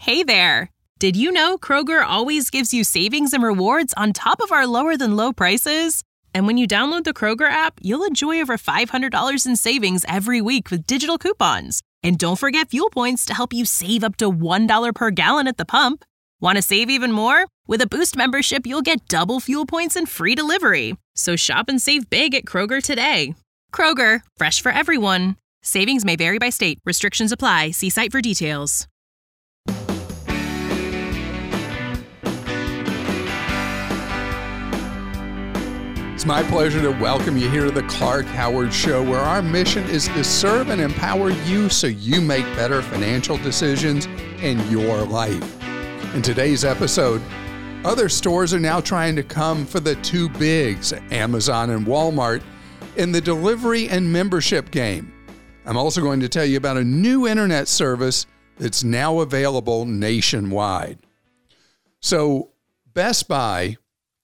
Hey there! Did you know Kroger always gives you savings and rewards on top of our lower-than-low prices? And when you download the Kroger app, you'll enjoy over $500 in savings every week with digital coupons. And don't forget fuel points to help you save up to $1 per gallon at the pump. Want to save even more? With a Boost membership, you'll get double fuel points and free delivery. So shop and save big at Kroger today. Kroger, fresh for everyone. Savings may vary by state. Restrictions apply. See site for details. It's my pleasure to welcome you here to the Clark Howard Show, where our mission is to serve and empower you so you make better financial decisions in your life. In today's episode, other stores are now trying to come for the two bigs, Amazon and Walmart, in the delivery and membership game. I'm also going to tell you about a new internet service that's now available nationwide. So, Best Buy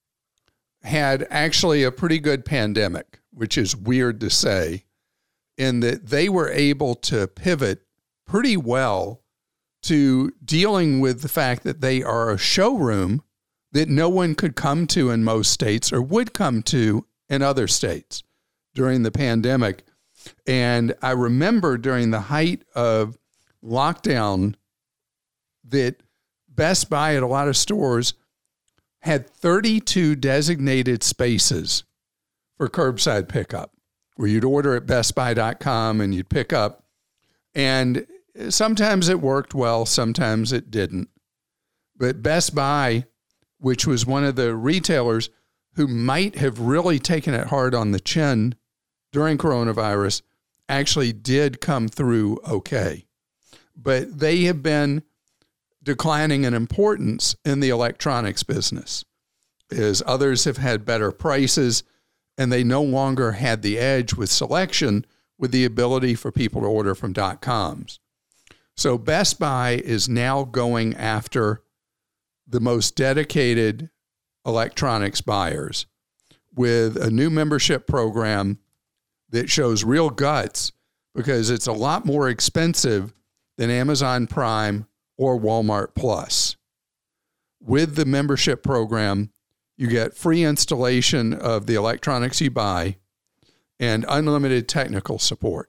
had actually a pretty good pandemic, which is weird to say, in that they were able to pivot pretty well to dealing with the fact that they are a showroom that no one could come to in most states or would come to in other states during the pandemic. And I remember during the height of lockdown that Best Buy at a lot of stores had 32 designated spaces for curbside pickup, where you'd order at bestbuy.com and you'd pick up. And sometimes it worked well, sometimes it didn't. But Best Buy, which was one of the retailers who might have really taken it hard on the chin during coronavirus, actually did come through okay. But they have been declining in importance in the electronics business, as others have had better prices and they no longer had the edge with selection with the ability for people to order from .coms. So Best Buy is now going after the most dedicated electronics buyers with a new membership program that shows real guts, because it's a lot more expensive than Amazon Prime or Walmart Plus. With the membership program, you get free installation of the electronics you buy and unlimited technical support.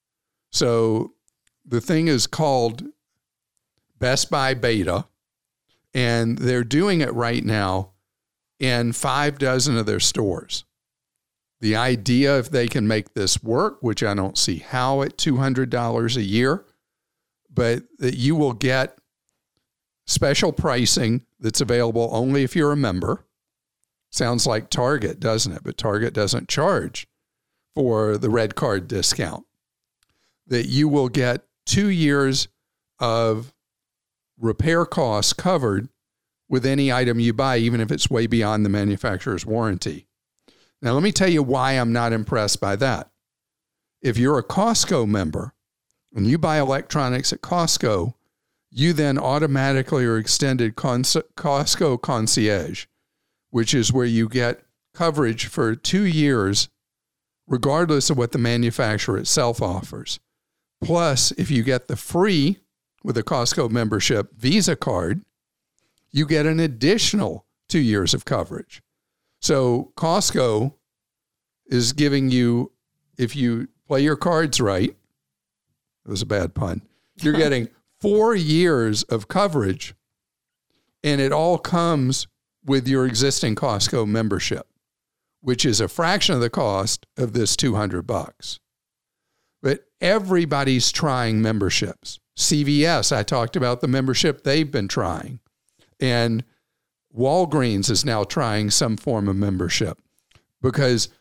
So the thing is called Best Buy Beta, and they're doing it right now in 6 of their stores. The idea, if they can make this work, which I don't see how at $200 a year, but that you will get special pricing that's available only if you're a member. Sounds like Target, doesn't it? But Target doesn't charge for the red card discount. That you will get 2 years of repair costs covered with any item you buy, even if it's way beyond the manufacturer's warranty. Now, let me tell you why I'm not impressed by that. If you're a Costco member and you buy electronics at Costco, you then automatically are extended Costco Concierge, which is where you get coverage for 2 years, regardless of what the manufacturer itself offers. Plus, if you get the free with a Costco membership Visa card, you get an additional 2 years of coverage. So Costco is giving you, if you play your cards right, it was a bad pun, you're getting 4 years of coverage, and it all comes with your existing Costco membership, which is a fraction of the cost of this $200. But everybody's trying memberships. CVS, I talked about the membership they've been trying. And Walgreens is now trying some form of membership, because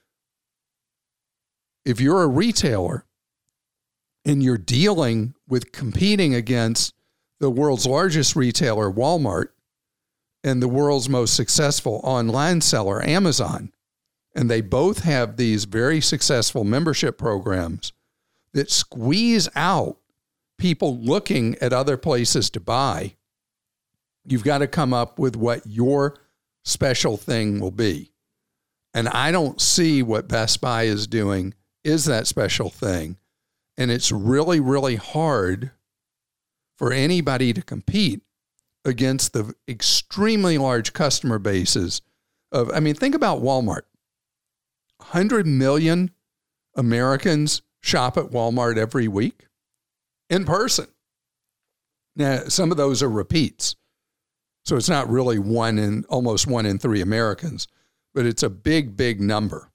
if you're a retailer and you're dealing with competing against the world's largest retailer, Walmart, and the world's most successful online seller, Amazon, and they both have these very successful membership programs that squeeze out people looking at other places to buy, you've got to come up with what your special thing will be. And I don't see what Best Buy is doing is that special thing. And it's really, really hard for anybody to compete against the extremely large customer bases of, think about Walmart. 100 million Americans shop at Walmart every week in person. Now, some of those are repeats. So it's not really almost 1 in 3 Americans, but it's a big, big number.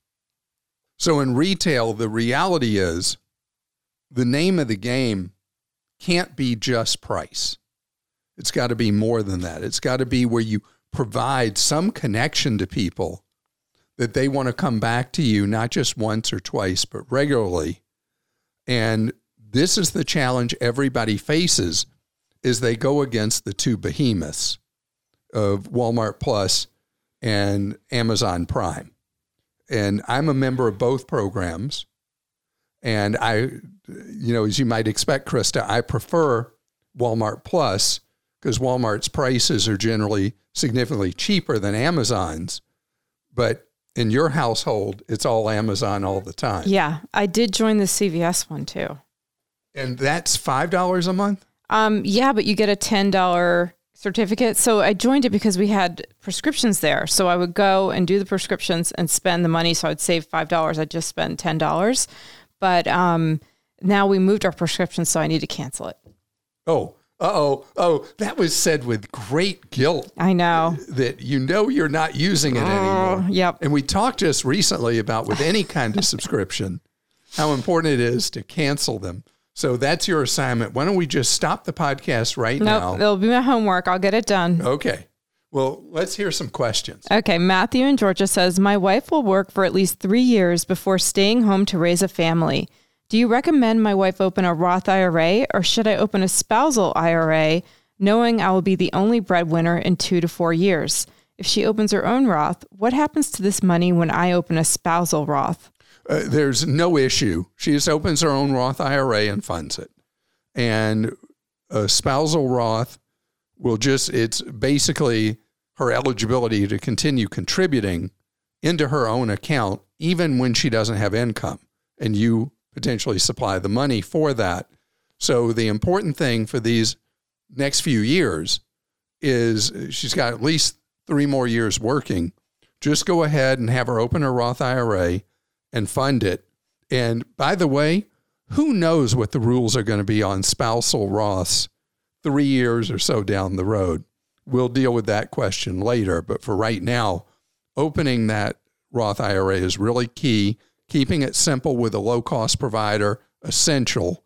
So in retail, the reality is the name of the game can't be just price. It's got to be more than that. It's got to be where you provide some connection to people that they want to come back to you, not just once or twice, but regularly. And this is the challenge everybody faces as they go against the two behemoths of Walmart Plus and Amazon Prime. And I'm a member of both programs. And I, as you might expect, Krista, I prefer Walmart Plus because Walmart's prices are generally significantly cheaper than Amazon's. But in your household, it's all Amazon all the time. Yeah, I did join the CVS one too. And that's $5 a month? Yeah, but you get a $10 certificate. So I joined it because we had prescriptions there. So I would go and do the prescriptions and spend the money. So I'd save $5. I'd just spend $10. But now we moved our prescriptions, so I need to cancel it. Oh, that was said with great guilt. I know. That you're not using it anymore. Yep. And we talked just recently about with any kind of subscription, how important it is to cancel them. So that's your assignment. Why don't we just stop the podcast now? Nope, it'll be my homework. I'll get it done. Okay. Well, let's hear some questions. Okay. Matthew in Georgia says, my wife will work for at least 3 years before staying home to raise a family. Do you recommend my wife open a Roth IRA or should I open a spousal IRA knowing I will be the only breadwinner in 2 to 4 years? If she opens her own Roth, what happens to this money when I open a spousal Roth? There's no issue. She just opens her own Roth IRA and funds it. And a spousal Roth it's basically her eligibility to continue contributing into her own account, even when she doesn't have income, and you potentially supply the money for that. So the important thing for these next few years is she's got at least 3 more years working. Just go ahead and have her open her Roth IRA and fund it. And by the way, who knows what the rules are going to be on spousal Roths 3 years or so down the road. We'll deal with that question later. But for right now, opening that Roth IRA is really key. Keeping it simple with a low-cost provider, essential.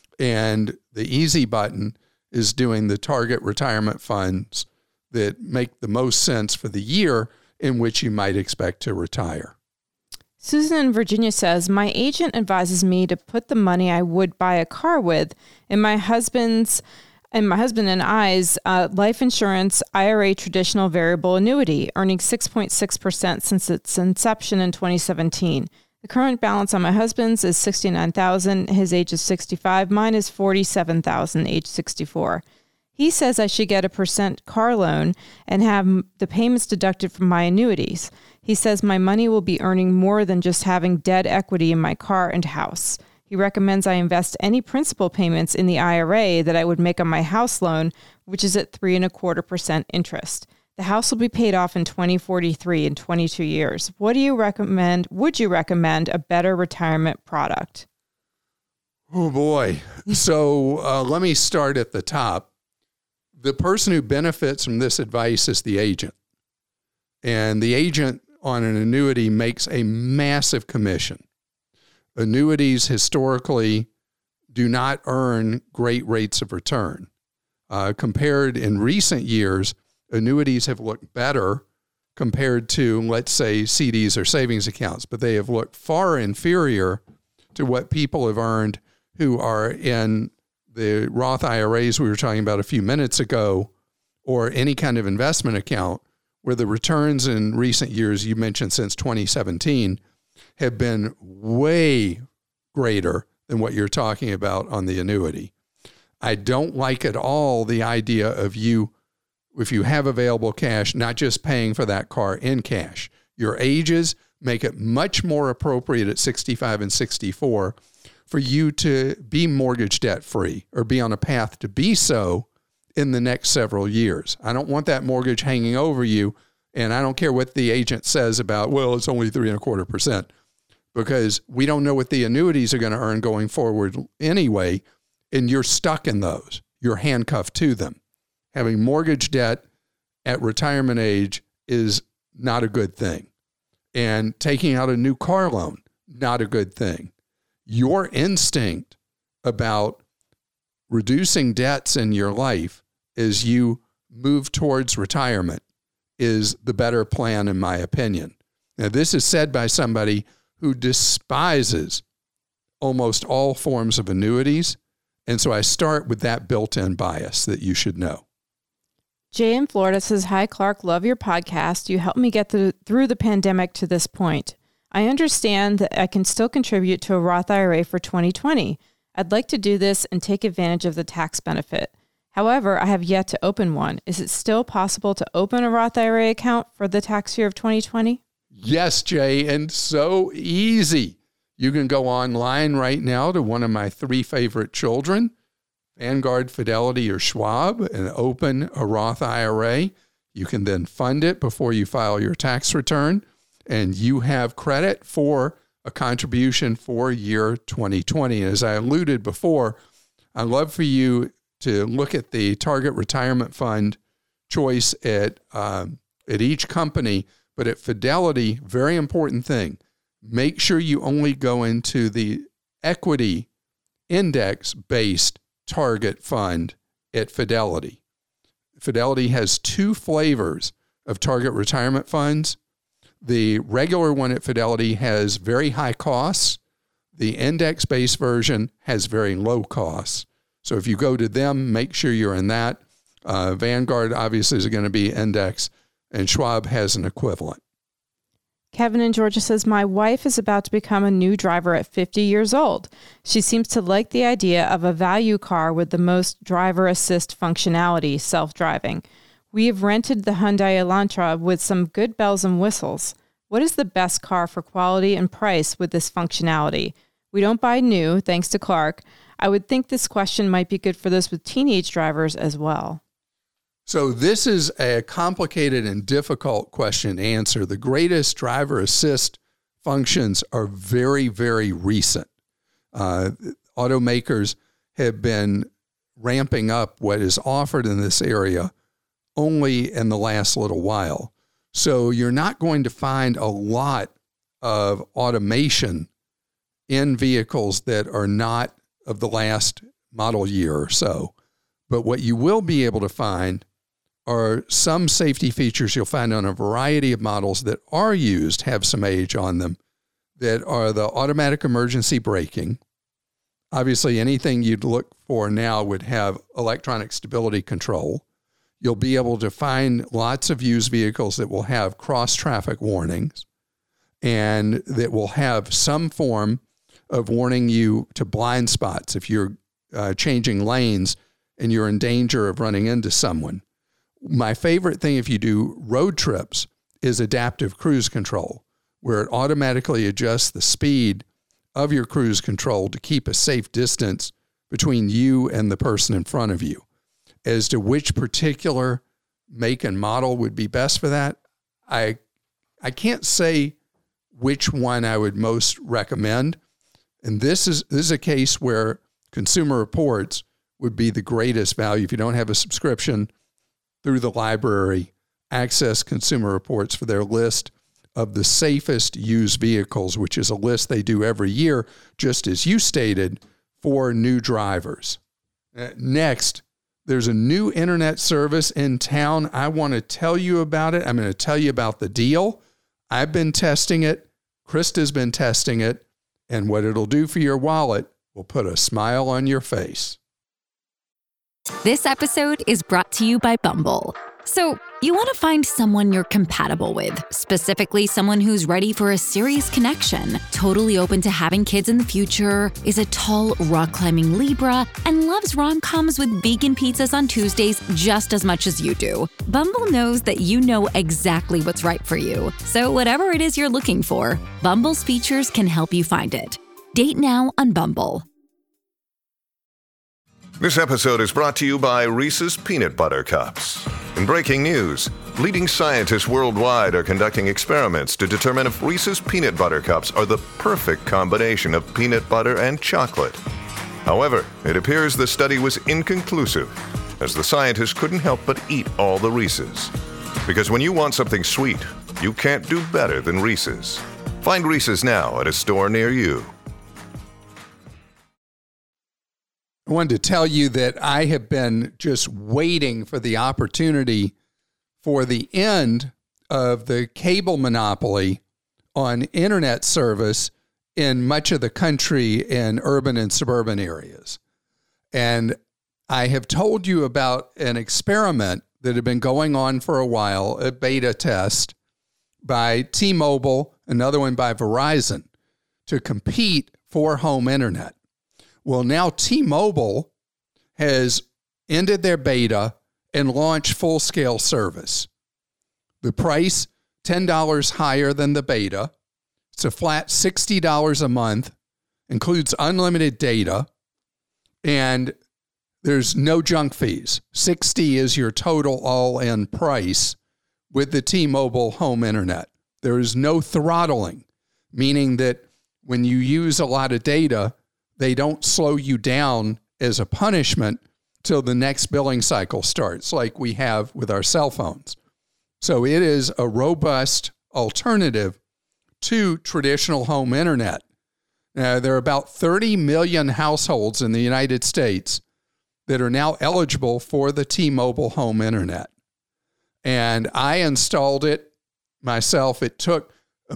And the easy button is doing the target retirement funds that make the most sense for the year in which you might expect to retire. Susan in Virginia says, my agent advises me to put the money I would buy a car with in my husband and I's life insurance IRA traditional variable annuity, earning 6.6% since its inception in 2017. The current balance on my husband's is $69,000. His age is 65. Mine is $47,000, age 64. He says I should get a % car loan and have the payments deducted from my annuities. He says my money will be earning more than just having dead equity in my car and house. He recommends I invest any principal payments in the IRA that I would make on my house loan, which is at 3.25% interest. The house will be paid off in 2043 in 22 years. What do you recommend? Would you recommend a better retirement product? Oh, boy. So let me start at the top. The person who benefits from this advice is the agent. And the agent on an annuity makes a massive commission. Annuities historically do not earn great rates of return. Compared in recent years, annuities have looked better compared to, let's say, CDs or savings accounts, but they have looked far inferior to what people have earned who are in the Roth IRAs we were talking about a few minutes ago, or any kind of investment account, where the returns in recent years, you mentioned since 2017, have been way greater than what you're talking about on the annuity. I don't like at all the idea of you, if you have available cash, not just paying for that car in cash. Your ages make it much more appropriate at 65 and 64 for you to be mortgage debt free or be on a path to be so in the next several years. I don't want that mortgage hanging over you. And I don't care what the agent says about, well, it's only 3.25%, because we don't know what the annuities are going to earn going forward anyway. And you're stuck in those. You're handcuffed to them. Having mortgage debt at retirement age is not a good thing. And taking out a new car loan, not a good thing. Your instinct about reducing debts in your life as you move towards retirement is the better plan, in my opinion. Now, this is said by somebody who despises almost all forms of annuities. And so I start with that built-in bias that you should know. Jay in Florida says, "Hi, Clark. Love your podcast. You helped me get through the pandemic to this point. I understand that I can still contribute to a Roth IRA for 2020. I'd like to do this and take advantage of the tax benefit. However, I have yet to open one. Is it still possible to open a Roth IRA account for the tax year of 2020? Yes, Jay, and so easy. You can go online right now to one of my 3 favorite children, Vanguard, Fidelity, or Schwab, and open a Roth IRA. You can then fund it before you file your tax return, and you have credit for a contribution for year 2020. As I alluded before, I'd love for you to look at the target retirement fund choice at each company, but at Fidelity, very important thing, make sure you only go into the equity index-based target fund at Fidelity. Fidelity has 2 flavors of target retirement funds. The regular one at Fidelity has very high costs. The index-based version has very low costs. So if you go to them, make sure you're in that. Vanguard obviously is going to be index, and Schwab has an equivalent. Kevin in Georgia says, "My wife is about to become a new driver at 50 years old. She seems to like the idea of a value car with the most driver assist functionality, self-driving. We have rented the Hyundai Elantra with some good bells and whistles. What is the best car for quality and price with this functionality? We don't buy new, thanks to Clark. I would think this question might be good for those with teenage drivers as well." So this is a complicated and difficult question to answer. The greatest driver assist functions are very, very recent. Automakers have been ramping up what is offered in this area only in the last little while. So you're not going to find a lot of automation in vehicles that are not of the last model year or so. But what you will be able to find are some safety features you'll find on a variety of models that are used, have some age on them, that are the automatic emergency braking. Obviously, anything you'd look for now would have electronic stability control. You'll be able to find lots of used vehicles that will have cross-traffic warnings and that will have some form of warning you to blind spots if you're changing lanes and you're in danger of running into someone. My favorite thing if you do road trips is adaptive cruise control, where it automatically adjusts the speed of your cruise control to keep a safe distance between you and the person in front of you. As to which particular make and model would be best for that, I can't say which one I would most recommend. And this is a case where Consumer Reports would be the greatest value. If you don't have a subscription through the library, access Consumer Reports for their list of the safest used vehicles, which is a list they do every year, just as you stated, for new drivers. Next, there's a new internet service in town. I want to tell you about it. I'm going to tell you about the deal. I've been testing it. Krista's been testing it. And what it'll do for your wallet will put a smile on your face. This episode is brought to you by Bumble. So, you want to find someone you're compatible with, specifically someone who's ready for a serious connection, totally open to having kids in the future, is a tall, rock-climbing Libra, and loves rom-coms with vegan pizzas on Tuesdays just as much as you do. Bumble knows that you know exactly what's right for you. So whatever it is you're looking for, Bumble's features can help you find it. Date now on Bumble. This episode is brought to you by Reese's Peanut Butter Cups. In breaking news, leading scientists worldwide are conducting experiments to determine if Reese's Peanut Butter Cups are the perfect combination of peanut butter and chocolate. However, it appears the study was inconclusive, as the scientists couldn't help but eat all the Reese's. Because when you want something sweet, you can't do better than Reese's. Find Reese's now at a store near you. I wanted to tell you that I have been just waiting for the opportunity for the end of the cable monopoly on internet service in much of the country in urban and suburban areas. And I have told you about an experiment that had been going on for a while, a beta test by T-Mobile, another one by Verizon, to compete for home internet. Well, now T-Mobile has ended their beta and launched full-scale service. The price, $10 higher than the beta. It's a flat $60 a month, includes unlimited data, and there's no junk fees. $60 is your total all-in price with the T-Mobile home internet. There is no throttling, meaning that when you use a lot of data, they don't slow you down as a punishment till the next billing cycle starts, like we have with our cell phones. So it is a robust alternative to traditional home internet. Now, there are about 30 million households in the United States that are now eligible for the T-Mobile home internet. And I installed it myself. It took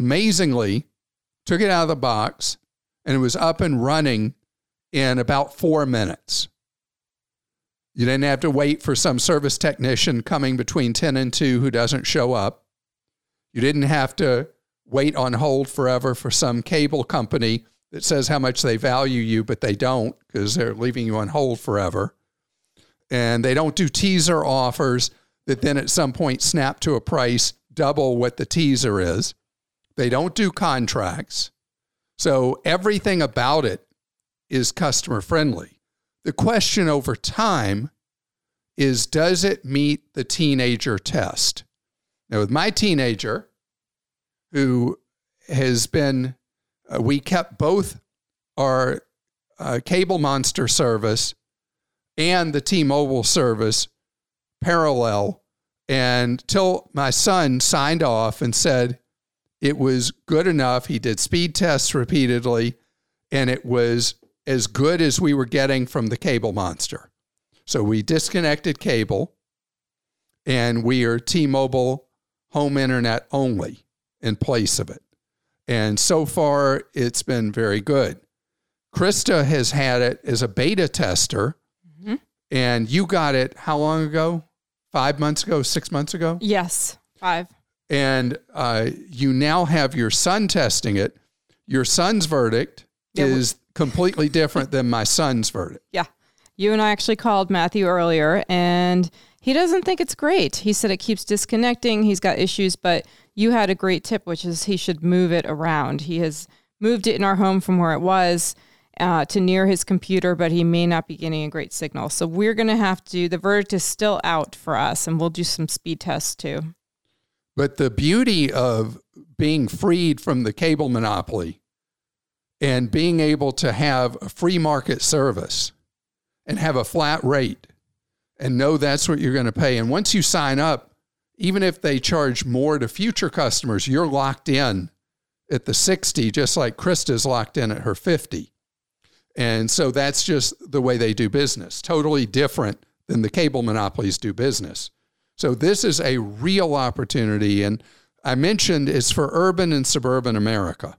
it out of the box, and it was up and running in about 4 minutes. You didn't have to wait for some service technician coming between 10 and 2 who doesn't show up. You didn't have to wait on hold forever for some cable company that says how much they value you, but they don't because they're leaving you on hold forever. And they don't do teaser offers that then at some point snap to a price double what the teaser is. They don't do contracts. So everything about it is customer friendly. The question over time is, does it meet the teenager test? Now, with my teenager, who has been, we kept both our Cable Monster service and the T-Mobile service parallel until my son signed off and said it was good enough. He did speed tests repeatedly, and it was as good as we were getting from the Cable Monster. So we disconnected cable, and we are T-Mobile home internet only in place of it. And so far, it's been very good. Krista has had it as a beta tester, and you got it how long ago? 5 months ago, 6 months ago? Yes, 5. And you now have your son testing it. Your son's verdict is completely different than my son's verdict. Yeah. You and I actually called Matthew earlier, and he doesn't think it's great. He said it keeps disconnecting. He's got issues, but you had a great tip, which is he should move it around. He has moved it in our home from where it was to near his computer, but he may not be getting a great signal. So we're going to have to, the verdict is still out for us, and we'll do some speed tests too. But the beauty of being freed from the cable monopoly and being able to have a free market service and have a flat rate and know that's what you're going to pay. And once you sign up, even if they charge more to future customers, you're locked in at the 60, just like Krista's locked in at her 50. And so that's just the way they do business. Totally different than the cable monopolies do business. So this is a real opportunity. And I mentioned it's for urban and suburban America.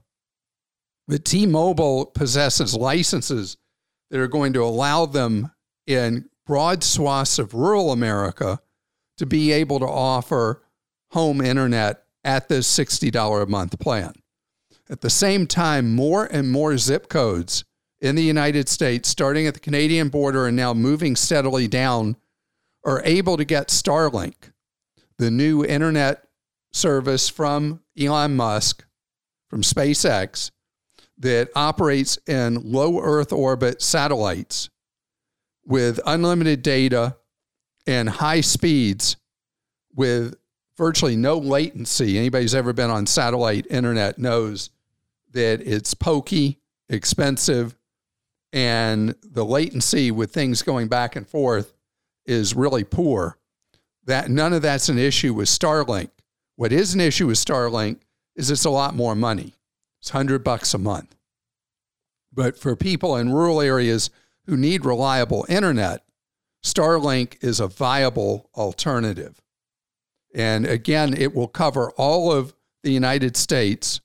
But T-Mobile possesses licenses that are going to allow them in broad swaths of rural America to be able to offer home internet at this $60 a month plan. At the same time, more and more zip codes in the United States, starting at the Canadian border and now moving steadily down, are able to get Starlink, the new internet service from Elon Musk, from SpaceX, that operates in low Earth orbit satellites with unlimited data and high speeds with virtually no latency. Anybody who's ever been on satellite internet knows that it's pokey, expensive, and the latency with things going back and forth is really poor. That none of that's an issue with Starlink. What is an issue with Starlink is it's a lot more money. It's $100 a month. But for people in rural areas who need reliable internet, Starlink is a viable alternative. And again, it will cover all of the United States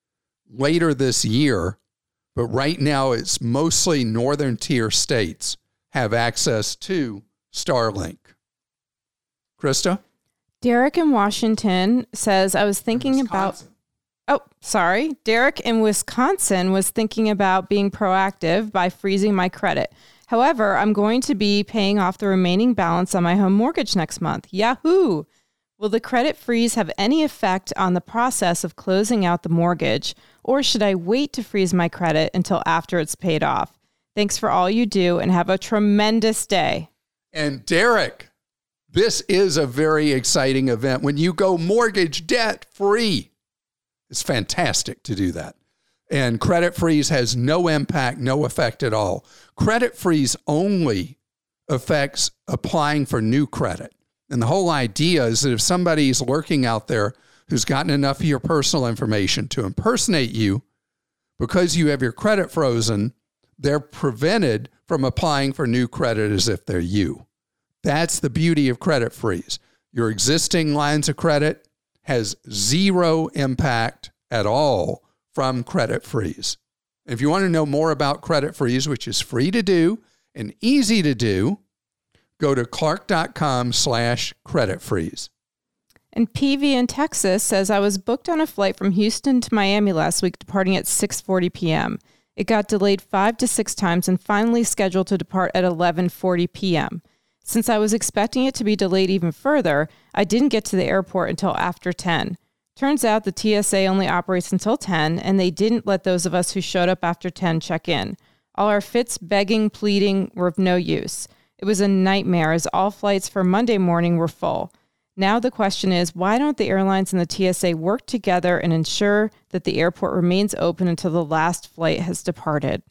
later this year. But right now, it's mostly northern tier states have access to Starlink. Krista? Derek in Washington says, I was thinking about... Oh, sorry. Derek in Wisconsin was thinking about being proactive by freezing my credit. However, I'm going to be paying off the remaining balance on my home mortgage next month. Yahoo! Will the credit freeze have any effect on the process of closing out the mortgage, or should I wait to freeze my credit until after it's paid off? Thanks for all you do and have a tremendous day. And Derek, this is a very exciting event. When you go mortgage debt free, it's fantastic to do that. And credit freeze has no impact, no effect at all. Credit freeze only affects applying for new credit. And the whole idea is that if somebody's lurking out there who's gotten enough of your personal information to impersonate you, because you have your credit frozen, they're prevented from applying for new credit as if they're you. That's the beauty of credit freeze. Your existing lines of credit has zero impact at all from credit freeze. If you want to know more about credit freeze, which is free to do and easy to do, go to clark.com/credit freeze. And PV in Texas says, I was booked on a flight from Houston to Miami last week, departing at 6:40 p.m. It got delayed 5 to 6 times and finally scheduled to depart at 11:40 p.m. Since I was expecting it to be delayed even further, I didn't get to the airport until after 10. Turns out the TSA only operates until 10, and they didn't let those of us who showed up after 10 check in. All our fits, begging, pleading were of no use. It was a nightmare as all flights for Monday morning were full. Now the question is, why don't the airlines and the TSA work together and ensure that the airport remains open until the last flight has departed?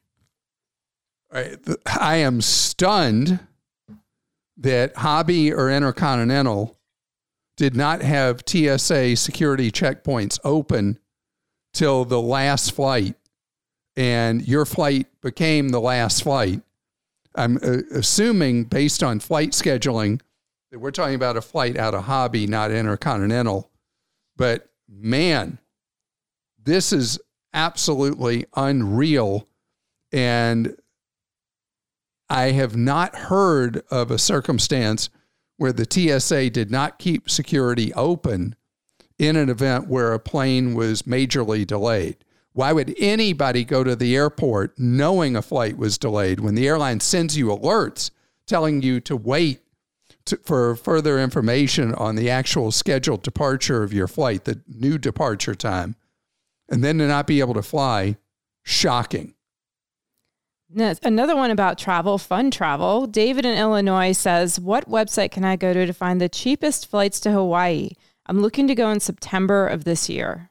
I am stunned that Hobby or Intercontinental did not have TSA security checkpoints open till the last flight, and your flight became the last flight. I'm assuming, based on flight scheduling, that we're talking about a flight out of Hobby, not Intercontinental. But man, this is absolutely unreal. And I have not heard of a circumstance where the TSA did not keep security open in an event where a plane was majorly delayed. Why would anybody go to the airport knowing a flight was delayed when the airline sends you alerts telling you to wait for further information on the actual scheduled departure of your flight, the new departure time, and then to not be able to fly? Shocking. Another one about travel, fun travel. David in Illinois says, what website can I go to find the cheapest flights to Hawaii? I'm looking to go in September of this year.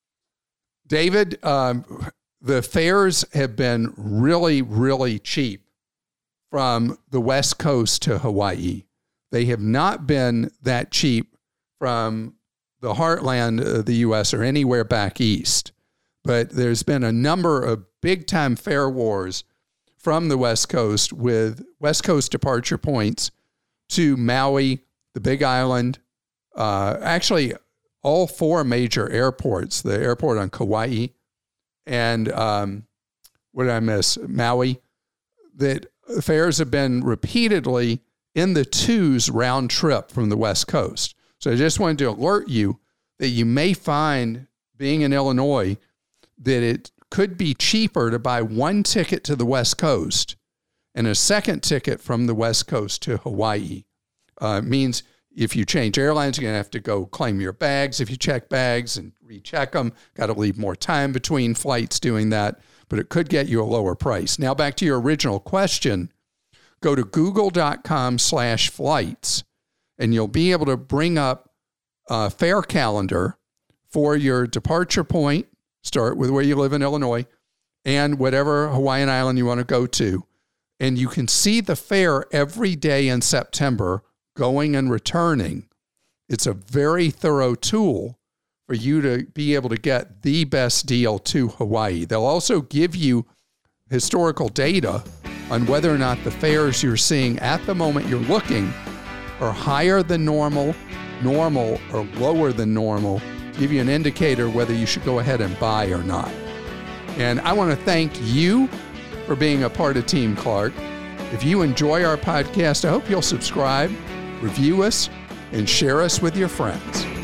David, the fares have been really, really cheap from the West Coast to Hawaii. They have not been that cheap from the heartland of the U.S. or anywhere back east. But there's been a number of big-time fare wars from the West Coast with West Coast departure points to Maui, the Big Island, actually all 4 major airports, the airport on Kauai and what did I miss? Maui, that fares have been repeatedly in the 2s round trip from the West Coast. So I just wanted to alert you that you may find, being in Illinois, that it could be cheaper to buy one ticket to the West Coast and a second ticket from the West Coast to Hawaii. It means if you change airlines, you're going to have to go claim your bags. If you check bags and recheck them, got to leave more time between flights doing that, but it could get you a lower price. Now back to your original question. go to google.com/flights, and you'll be able to bring up a fare calendar for your departure point. Start with where you live in Illinois and whatever Hawaiian island you want to go to. And you can see the fare every day in September going and returning. It's a very thorough tool for you to be able to get the best deal to Hawaii. They'll also give you historical data on whether or not the fares you're seeing at the moment you're looking are higher than normal, or lower than normal, to give you an indicator whether you should go ahead and buy or not. And I want to thank you for being a part of Team Clark. If you enjoy our podcast, I hope you'll subscribe, review us, and share us with your friends.